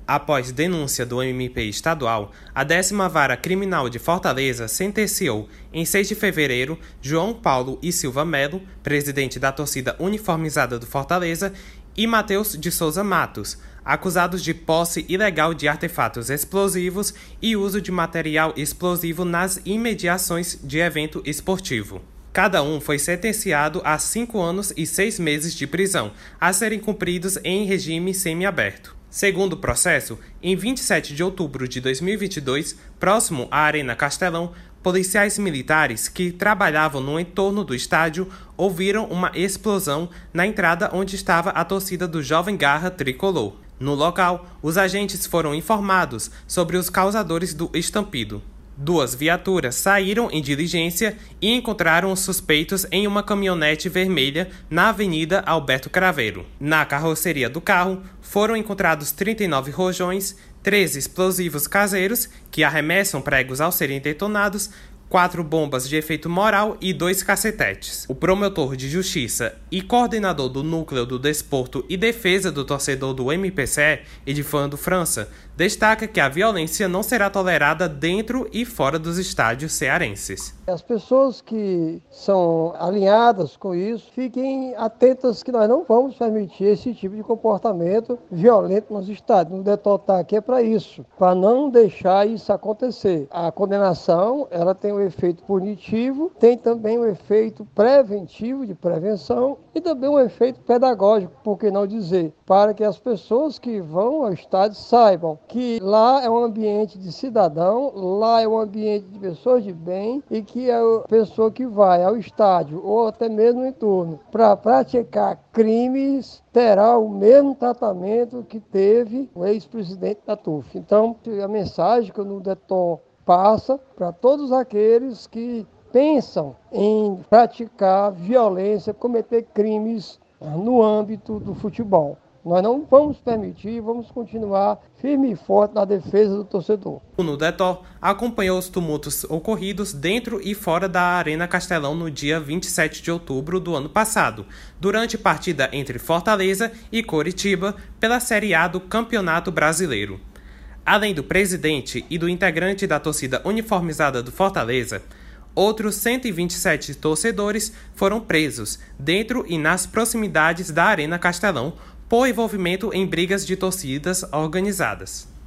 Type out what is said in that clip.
Após denúncia do MP estadual, a 10ª Vara Criminal de Fortaleza sentenciou, em 6 de fevereiro, João Paulo e Silva Melo, presidente da torcida uniformizada do Fortaleza, e Matheus de Souza Matos, acusados de posse ilegal de artefatos explosivos e uso de material explosivo nas imediações de evento esportivo. Cada um foi sentenciado a 5 anos e 6 meses de prisão, a serem cumpridos em regime semiaberto. Segundo o processo, em 27 de outubro de 2022, próximo à Arena Castelão, policiais militares que trabalhavam no entorno do estádio ouviram uma explosão na entrada onde estava a torcida do Jovem Garra Tricolor. No local, os agentes foram informados sobre os causadores do estampido. 2 viaturas saíram em diligência e encontraram os suspeitos em uma caminhonete vermelha na Avenida Alberto Craveiro. Na carroceria do carro, foram encontrados 39 rojões, 13 explosivos caseiros, que arremessam pregos ao serem detonados, 4 bombas de efeito moral e 2 cacetetes. O promotor de justiça e coordenador do Núcleo do Desporto e Defesa do Torcedor do MPCE, Edifando França, destaca que a violência não será tolerada dentro e fora dos estádios cearenses. As pessoas que são alinhadas com isso, fiquem atentas que nós não vamos permitir esse tipo de comportamento violento nos estádios. O Detol está aqui é para isso, para não deixar isso acontecer. A condenação, ela tem um efeito punitivo, tem também um efeito preventivo de prevenção e também um efeito pedagógico, por que não dizer, para que as pessoas que vão ao estádio saibam que lá é um ambiente de cidadão, lá é um ambiente de pessoas de bem e que a pessoa que vai ao estádio ou até mesmo em torno para praticar crimes terá o mesmo tratamento que teve o ex-presidente da TUF. Então, a mensagem que o Nudeton passa para todos aqueles que pensam em praticar violência, cometer crimes no âmbito do futebol. Nós não vamos permitir, vamos continuar firme e forte na defesa do torcedor. O Nudeton acompanhou os tumultos ocorridos dentro e fora da Arena Castelão no dia 27 de outubro do ano passado, durante partida entre Fortaleza e Coritiba pela Série A do Campeonato Brasileiro. Além do presidente e do integrante da torcida uniformizada do Fortaleza, outros 127 torcedores foram presos dentro e nas proximidades da Arena Castelão por envolvimento em brigas de torcidas organizadas.